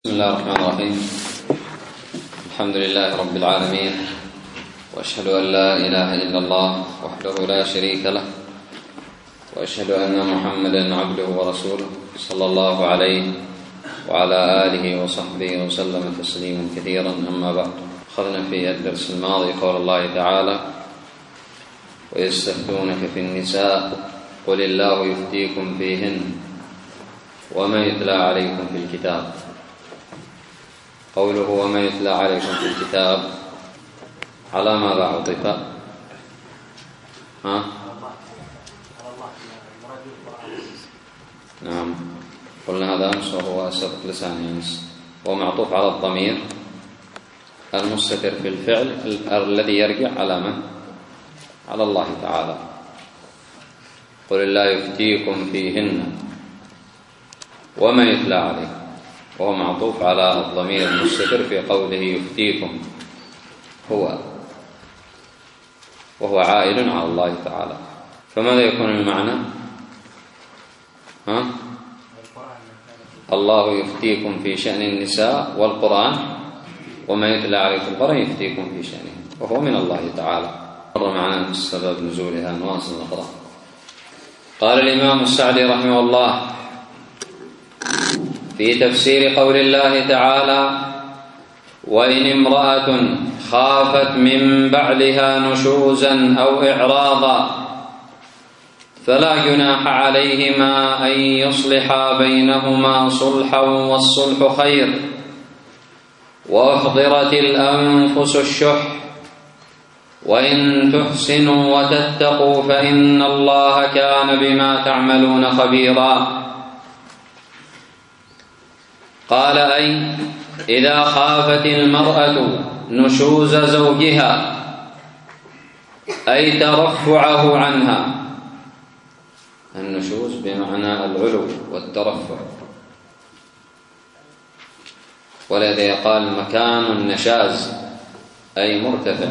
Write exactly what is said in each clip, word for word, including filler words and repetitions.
بسم الله الرحمن الرحيم. الحمد لله رب العالمين، وأشهد أن لا إله إلا الله وحده لا شريك له، وأشهد أن محمدا عبده ورسوله صلى الله عليه وعلى آله وصحبه وسلم تسليما كثيرا. أما بعد، أخذنا في الدرس الماضي قول الله تعالى: ويستفتونك في النساء قل الله يفتيكم فيهن وما يتلى عليكم في الكتاب. قوله وما يتلى عليكم في الكتاب على ماذا عطف؟ ها؟ نعم، قلنا هذا أمس وهو سبق لسان ينس، ومعطوف على الضمير المستتر في الفعل الذي يرجع على من؟ على الله تعالى. قل الله يفتيكم فيهن وما يتلى عليكم، وهو معطوف على الضمير المستتر في قوله يفتيكم هو، وهو عائد على الله تعالى. فماذا يكون المعنى؟ ها؟ الله يفتيكم في شأن النساء، والقرآن وما يتلى عليكم القرآن يفتيكم في شأنه، وهو من الله تعالى. مر معنا السبب نزولها، نواصل نقرأ. قال الإمام السعدي رحمه الله في تفسير قول الله تعالى: وإن امرأة خافت من بعلها نشوزا أو إعراضا فلا جناح عليهما أن يصلحا بينهما صلحا والصلح خير، وأحضرت الأنفس الشح، وإن تحسنوا وتتقوا فإن الله كان بما تعملون خبيرا. قال: أي إذا خافت المرأة نشوز زوجها، أي ترفعه عنها. النشوز بمعنى العلو والترفع، ولذا يقال مكان النشاز أي مرتفع.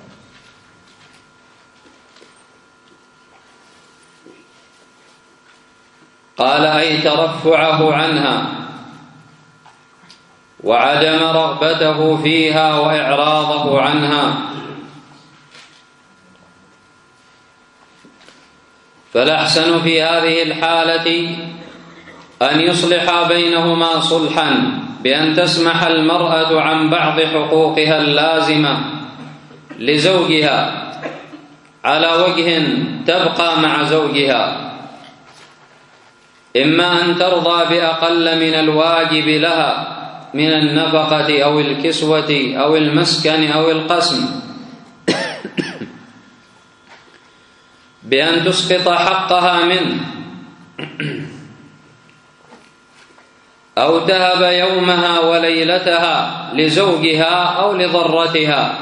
قال: أي ترفعه عنها وعدم رغبته فيها وإعراضه عنها. فالأحسن في هذه الحالة أن يصلح بينهما صلحا بأن تسمح المرأة عن بعض حقوقها اللازمة لزوجها على وجه تبقى مع زوجها، إما أن ترضى بأقل من الواجب لها من النفقة أو الكسوة أو المسكن أو القسم، بأن تسقط حقها منه، أو تهب يومها وليلتها لزوجها أو لضرتها.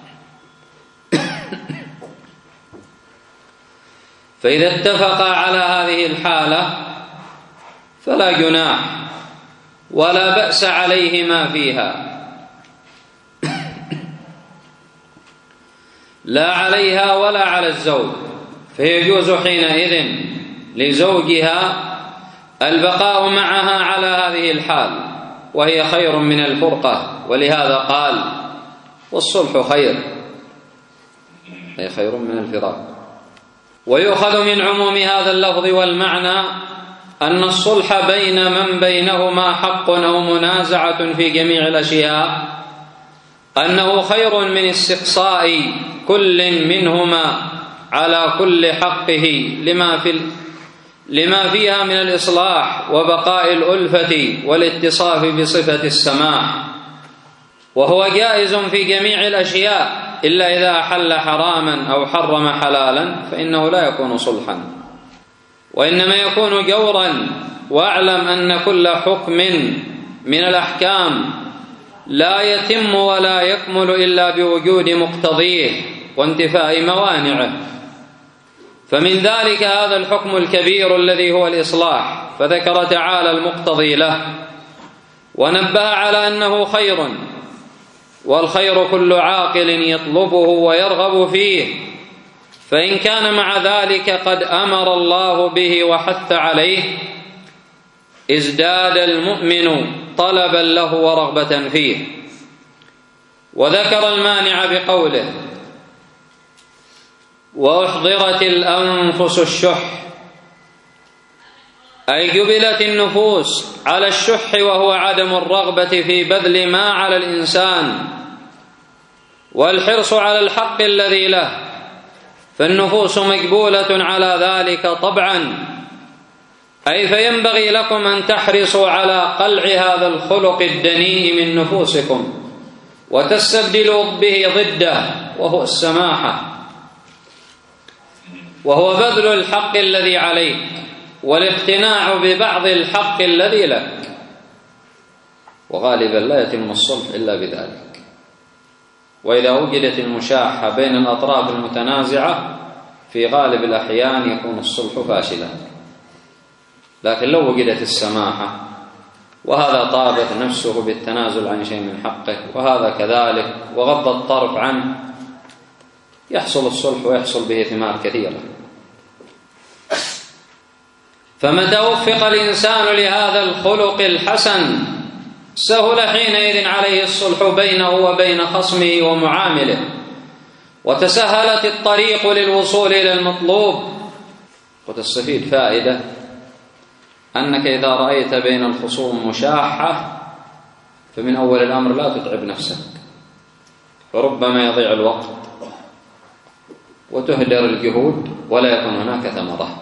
فإذا اتفقا على هذه الحالة فلا جناح ولا بأس عليهما فيها، لا عليها ولا على الزوج، فيجوز حينئذ لزوجها البقاء معها على هذه الحال، وهي خير من الفرقة. ولهذا قال: والصلح خير، أي خير من الفراق. ويؤخذ من عموم هذا اللفظ والمعنى أن الصلح بين من بينهما حق أو منازعة في جميع الأشياء أنه خير من استقصاء كل منهما على كل حقه لما في لما فيها من الإصلاح وبقاء الألفة والاتصاف بصفة السماح. وهو جائز في جميع الأشياء إلا إذا أحل حراما أو حرم حلالا فإنه لا يكون صلحا، وإنما يكون جورا. واعلم أن كل حكم من الأحكام لا يتم ولا يكمل إلا بوجود مقتضيه وانتفاء موانعه. فمن ذلك هذا الحكم الكبير الذي هو الإصلاح، فذكر تعالى المقتضي له ونبه على أنه خير، والخير كل عاقل يطلبه ويرغب فيه. فإن كان مع ذلك قد أمر الله به وحث عليه ازداد المؤمن طلبا له ورغبة فيه. وذكر المانع بقوله: وأحضرت الأنفس الشح، أي جبلت النفوس على الشح، وهو عدم الرغبة في بذل ما على الإنسان والحرص على الحق الذي له، فالنفوس مجبولة على ذلك طبعا، أي فينبغي لكم أن تحرصوا على قلع هذا الخلق الدنيء من نفوسكم وتستبدلوا به ضده، وهو السماحة، وهو بذل الحق الذي عليك والاقتناع ببعض الحق الذي لك. وغالبا لا يتم الصلح إلا بذلك. وإذا وجدت المشاحة بين الأطراف المتنازعة في غالب الأحيان يكون الصلح فاشلا. لكن لو وجدت السماحة، وهذا طابت نفسه بالتنازل عن شيء من حقه وهذا كذلك، وغض الطرف عنه، يحصل الصلح ويحصل به ثمار كثيرة. فمتى وفق الإنسان لهذا الخلق الحسن سهل حينئذ عليه الصلح بينه وبين خصمه ومعامله، وتسهلت الطريق للوصول إلى المطلوب. وتستفيد فائدة أنك إذا رأيت بين الخصوم مشاحة فمن أول الأمر لا تتعب نفسك، فربما يضيع الوقت وتهدر الجهود ولا يكون هناك ثمرة.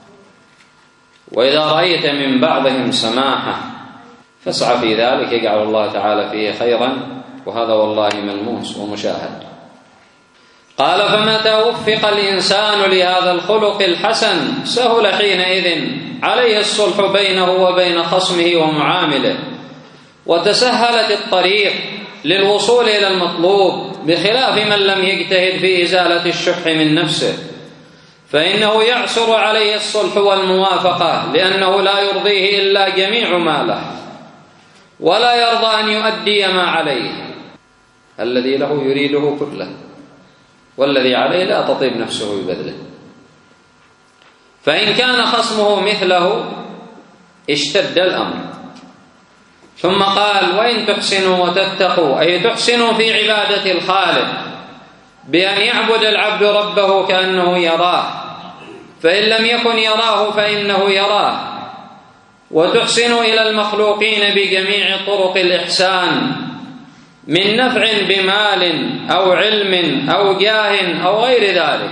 وإذا رأيت من بعضهم سماحة فاسعى في ذلك، يجعل الله تعالى فيه خيرا، وهذا والله ملموس ومشاهد. قال: فمتى وفق الإنسان لهذا الخلق الحسن سهل حينئذ عليه الصلح بينه وبين خصمه ومعامله، وتسهلت الطريق للوصول إلى المطلوب، بخلاف من لم يجتهد في إزالة الشح من نفسه، فإنه يعسر عليه الصلح والموافقة، لأنه لا يرضيه إلا جميع ما له، ولا يرضى أن يؤدي ما عليه. الذي له يريده كله، والذي عليه لا تطيب نفسه ببذله. فإن كان خصمه مثله اشتد الأمر. ثم قال: وإن تحسنوا وتتقوا، أي تحسنوا في عبادة الخالق بأن يعبد العبد ربه كأنه يراه، فإن لم يكن يراه فإنه يراه، وتحسنوا إلى المخلوقين بجميع طرق الإحسان من نفع بمال أو علم أو جاه أو غير ذلك،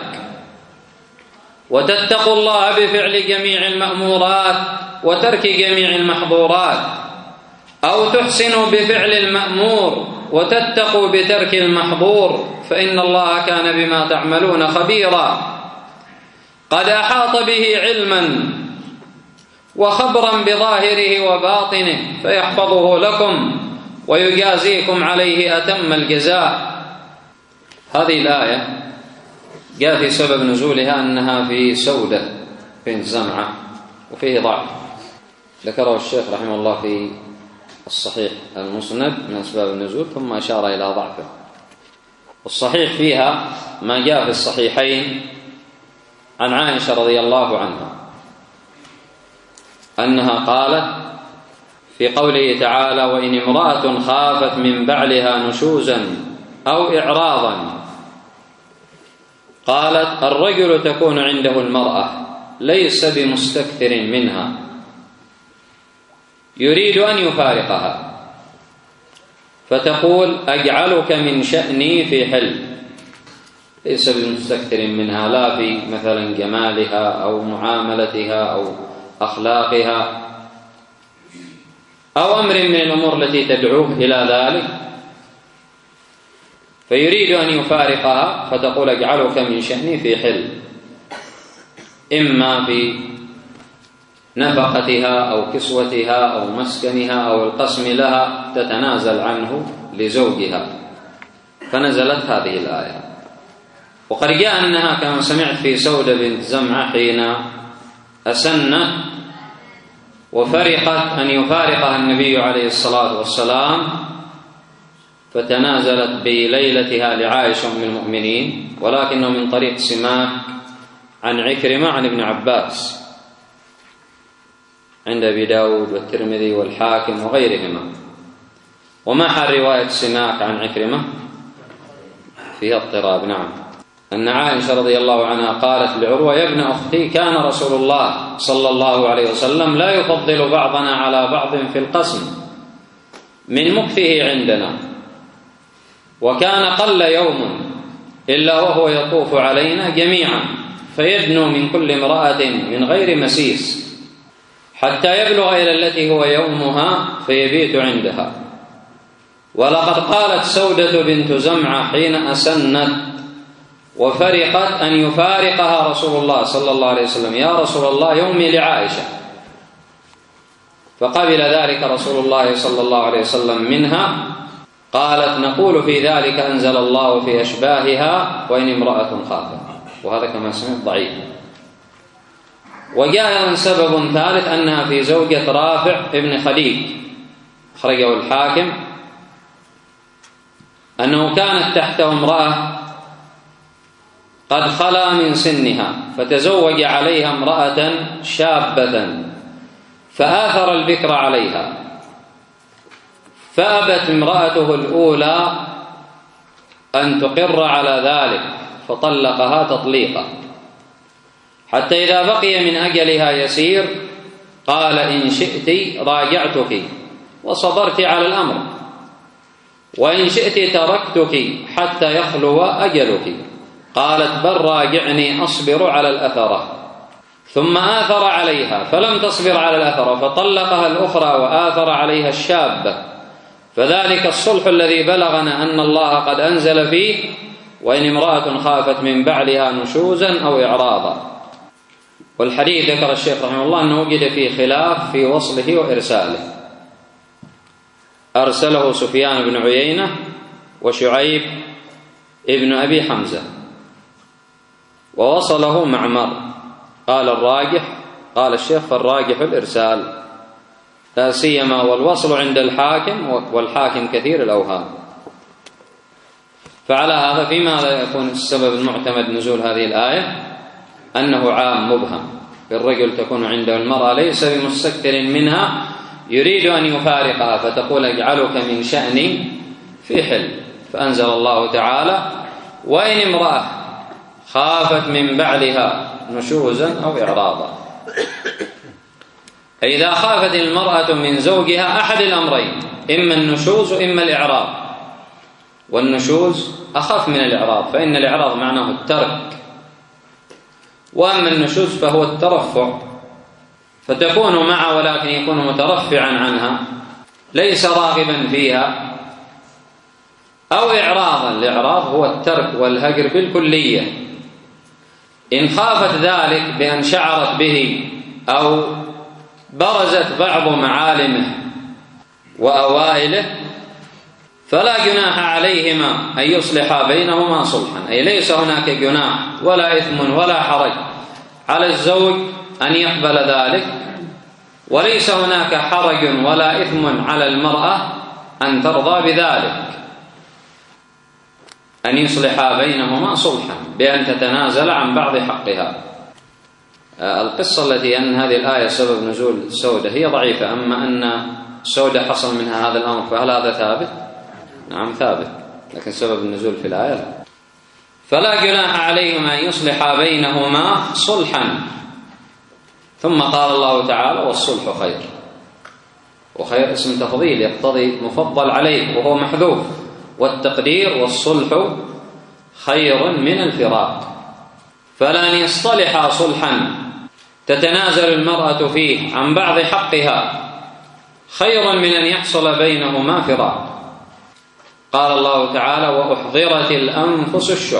وتتقوا الله بفعل جميع المأمورات وترك جميع المحظورات، أو تحسنوا بفعل المأمور وتتقوا بترك المحظور، فإن الله كان بما تعملون خبيرا، قد أحاط به علما وخبرا بظاهره وباطنه، فيحفظه لكم ويجازيكم عليه أتم الجزاء. هذه الآية جاء في سبب نزولها أنها في سودة بنت زمعة، وفيه ضعف ذكره الشيخ رحمه الله في الصحيح المسند من أسباب النزول، ثم أشار إلى ضعفه. والصحيح فيها ما جاء في الصحيحين عن عائشة رضي الله عنها أنها قالت في قوله تعالى: وإن امرأة خافت من بعلها نشوزا أو إعراضا، قالت: الرجل تكون عنده المرأة ليس بمستكثر منها، يريد أن يفارقها، فتقول: أجعلك من شأني في حل، ليس بمستكثر منها، لا في مثلا جمالها أو معاملتها أو أخلاقها أو أمر من الأمور التي تدعوه إلى ذلك، فيريد أن يفارقها، فتقول: أجعلك من شأني في حل، إما في نفقتها أو كسوتها أو مسكنها أو القسم لها، تتنازل عنه لزوجها. فنزلت هذه الآية. وقد جاء أنها كما سمعت في سودة بنت زمعة حين أسنت وفرقت أن يفارقها النبي عليه الصلاة والسلام، فتنازلت بليلتها لعائشة أم المؤمنين، ولكنه من طريق سماك عن عكرمة عن ابن عباس. عند أبي داود والترمذي والحاكم وغيرهما. وما حال رواية سماك عن عكرمة؟ فيها اضطراب. نعم. أن عائشة رضي الله عنها قالت لعروة: يا ابن أختي، كان رسول الله صلى الله عليه وسلم لا يفضل بعضنا على بعض في القسم من مكثه عندنا، وكان قل يوم إلا وهو يطوف علينا جميعا فيدنو من كل امرأة من غير مسيس حتى يبلغ إلى التي هو يومها فيبيت عندها. ولقد قالت سودة بنت زمعة حين أسنت وفرقت أن يفارقها رسول الله صلى الله عليه وسلم: يا رسول الله، يومي لعائشة. فقبل ذلك رسول الله صلى الله عليه وسلم منها. قالت: نقول في ذلك أنزل الله في أشباهها وإن امرأة خافت. وهذا كما سمعت ضعيف. وجاء أيضا سبب ثالث أنها في زوجة رافع ابن خديج، أخرجه الحاكم، أنه كانت تحته امرأة قد خلا من سنها فتزوج عليها امرأة شابة فآثر البكر عليها، فأبت امرأته الأولى أن تقر على ذلك فطلقها تطليقا، حتى إذا بقي من أجلها يسير قال: إن شئت راجعتك وصبرت على الأمر، وإن شئت تركتك حتى يخلو أجلك. قالت: بل راجعني أصبر على الأثرة. ثم آثر عليها فلم تصبر على الأثرة فطلقها الأخرى وآثر عليها الشابة، فذلك الصلح الذي بلغنا أن الله قد أنزل فيه: وإن امرأة خافت من بعلها نشوزا أو إعراضا. والحديث ذكر الشيخ رحمه الله أنه وجد فيه خلاف في وصله وإرساله. أرسله سفيان بن عيينة وشعيب ابن أبي حمزة، ووصله معمر. قال الراجح قال الشيخ فالراجح الإرسال، لا سيما والوصل عند الحاكم، والحاكم كثير الأوهام. فعلى هذا في ماذا يكون السبب المعتمد نزول هذه الآية؟ أنه عام مبهم، الرجل تكون عنده المرأة ليس بمستكثر منها يريد أن يفارقها فتقول: اجعلك من شأني في حل. فأنزل الله تعالى: وإن امرأة خافت من بعلها نشوزا أو إعراضا. إذا خافت المرأة من زوجها أحد الأمرين، إما النشوز وإما الإعراض، والنشوز أخف من الإعراض، فإن الإعراض معناه الترك، وأما النشوز فهو الترفع، فتكون معه ولكن يكون مترفعا عنها ليس راغبا فيها، أو إعراضا. الإعراض هو الترك والهجر بالكلية. إن خافت ذلك بأن شعرت به أو برزت بعض معالمه وأوائله فلا جناح عليهما أن يصلحا بينهما صلحا، أي ليس هناك جناح ولا إثم ولا حرج على الزوج أن يقبل ذلك، وليس هناك حرج ولا إثم على المرأة أن ترضى بذلك، أن يصلحا بينهما صلحا بأن تتنازل عن بعض حقها. القصة التي أن هذه الآية سبب نزول سودة هي ضعيفة، أما أن سودة حصل منها هذا الأمر فهل هذا ثابت؟ نعم ثابت، لكن سبب النزول في الآية لا. فلا جناح عليهما أن يصلحا بينهما صلحا. ثم قال الله تعالى: والصلح خير. وخير اسم تفضيل يقتضي مفضل عليه وهو محذوف، والتقدير: والصلح خير من الفراق. فلن يصطلحا صلحا تتنازل المرأة فيه عن بعض حقها خير من أن يحصل بينهما فراق. قال الله تعالى: وأحضرت الأنفس الشح.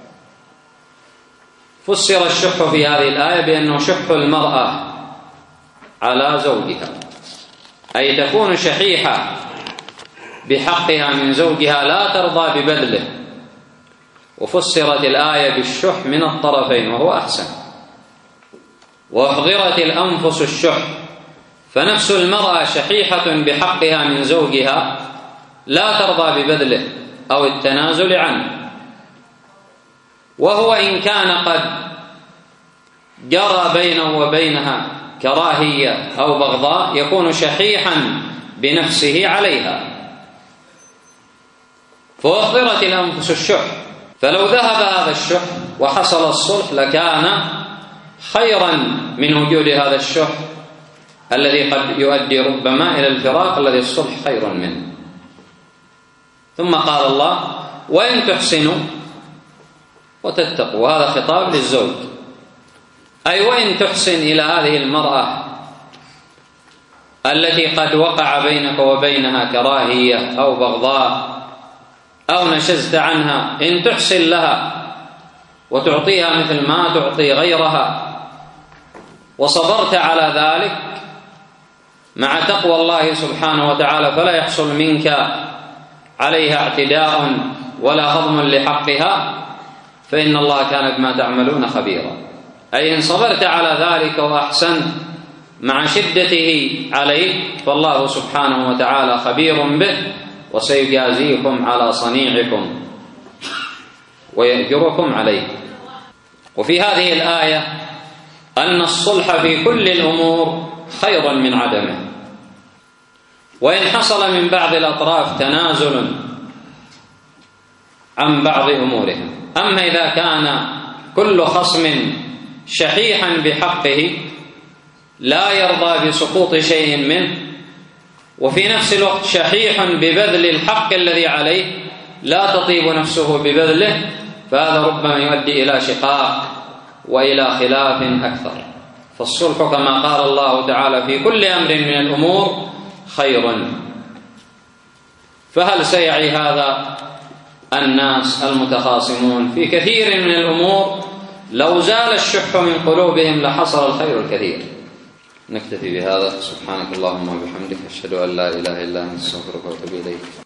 فسر الشح في هذه الآية بأنه شح المرأة على زوجها، أي تكون شحيحة بحقها من زوجها لا ترضى ببذله. وفسرت الآية بالشح من الطرفين وهو أحسن. وأحضرت الأنفس الشح، فنفس المرأة شحيحة بحقها من زوجها لا ترضى ببذله أو التنازل عنه، وهو إن كان قد جرى بينه وبينها كراهية أو بغضاء يكون شحيحا بنفسه عليها، فأحضرت الأنفس الشح، فلو ذهب هذا الشح وحصل الصلح لكان خيرا من وجود هذا الشح الذي قد يؤدي ربما إلى الفراق الذي الصلح خير منه. ثم قال الله: وإن تحسنوا وتتقوا، هذا خطاب للزوج، أي وإن تحسن إلى هذه المرأة التي قد وقع بينك وبينها كراهية أو بغضاء أو نشزت عنها، إن تحسن لها وتعطيها مثل ما تعطي غيرها وصبرت على ذلك مع تقوى الله سبحانه وتعالى، فلا يحصل منك عليها اعتداء ولا هضم لحقها، فإن الله كان بما تعملون خبيرا. أي إن صبرت على ذلك وأحسنت مع شدته عليك فالله سبحانه وتعالى خبير به، وسيجازيكم على صنيعكم ويأجركم عليه. وفي هذه الآية أن الصلح في كل الأمور خير من عدمه، وإن حصل من بعض الأطراف تنازل عن بعض أمورهم. أما إذا كان كل خصم شحيحا بحقه لا يرضى بسقوط شيء منه، وفي نفس الوقت شحيح ببذل الحق الذي عليه لا تطيب نفسه ببذله، فهذا ربما يؤدي إلى شقاق وإلى خلاف أكثر. فالصلح كما قال الله تعالى في كل أمر من الأمور خير. فهل سيعي هذا الناس المتخاصمون في كثير من الأمور؟ لو زال الشح من قلوبهم لحصل الخير الكثير. نكتفي بهذا. سبحانك اللهم وبحمدك، أشهد أن لا إله إلا أنت، أستغفرك وأتوب إليك.